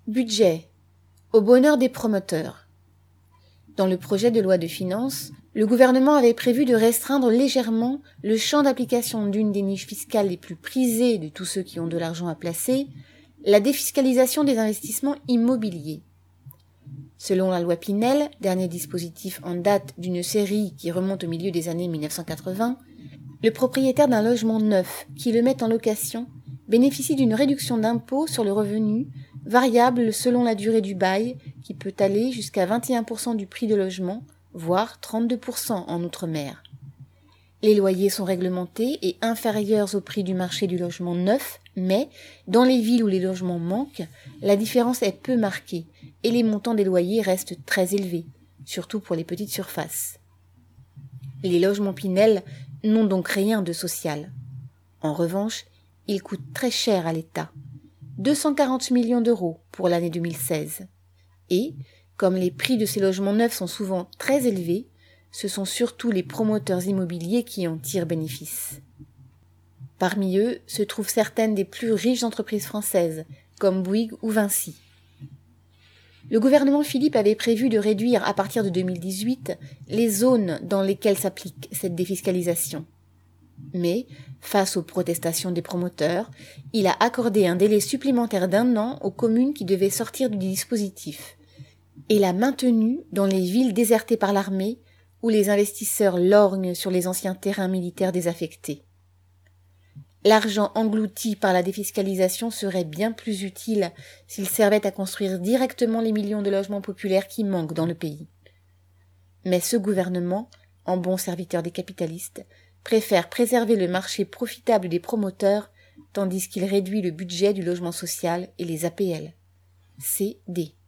Budget. Au bonheur des promoteurs. Dans le projet de loi de finances, le gouvernement avait prévu de restreindre légèrement le champ d'application d'une des niches fiscales les plus prisées de tous ceux qui ont de l'argent à placer, la défiscalisation des investissements immobiliers. Selon la loi Pinel, dernier dispositif en date d'une série qui remonte au milieu des années 1980, le propriétaire d'un logement neuf qui le met en location bénéficie d'une réduction d'impôt sur le revenu variable selon la durée du bail qui peut aller jusqu'à 21% du prix de logement, voire 32% en outre-mer. Les loyers sont réglementés et inférieurs au prix du marché du logement neuf, mais dans les villes où les logements manquent, la différence est peu marquée et les montants des loyers restent très élevés, surtout pour les petites surfaces. Les logements Pinel n'ont donc rien de social. En revanche, ils coûtent très cher à l'État, 240 millions d'euros pour l'année 2016. Et, comme les prix de ces logements neufs sont souvent très élevés, ce sont surtout les promoteurs immobiliers qui en tirent bénéfice. Parmi eux se trouvent certaines des plus riches entreprises françaises, comme Bouygues ou Vinci. Le gouvernement Philippe avait prévu de réduire à partir de 2018 les zones dans lesquelles s'applique cette défiscalisation. Mais, face aux protestations des promoteurs, il a accordé un délai supplémentaire d'1 an aux communes qui devaient sortir du dispositif et l'a maintenu dans les villes désertées par l'armée où les investisseurs lorgnent sur les anciens terrains militaires désaffectés. L'argent englouti par la défiscalisation serait bien plus utile s'il servait à construire directement les millions de logements populaires qui manquent dans le pays. Mais ce gouvernement, en bon serviteur des capitalistes, préfère préserver le marché profitable des promoteurs tandis qu'il réduit le budget du logement social et les APL. CD.